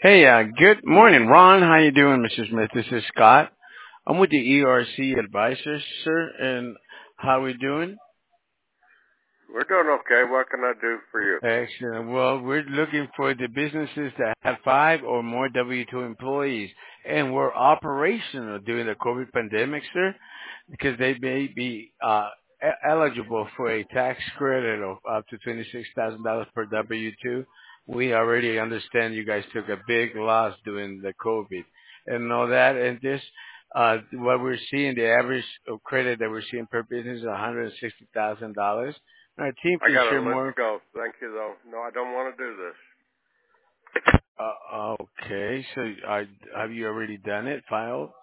Hey, good morning, Ron. How you doing, Mr. Smith? This is Scott. I'm with the ERC Advisors, sir. And how we doing? We're doing okay. What can I do for you? Excellent. Well, we're looking for the businesses that have 5 or more W-2 employees, and we're operational during the COVID pandemic, sir, because they may be eligible for a tax credit of up to $26,000 per W-2. We already understand you guys took a big loss during the COVID and all that, and this. What we're seeing, the average of credit that we're seeing per business is $160,000. Our team I can gotta share let you more. go. Thank you, though. No, I don't want to do this. Okay, so have you already done it? Filed?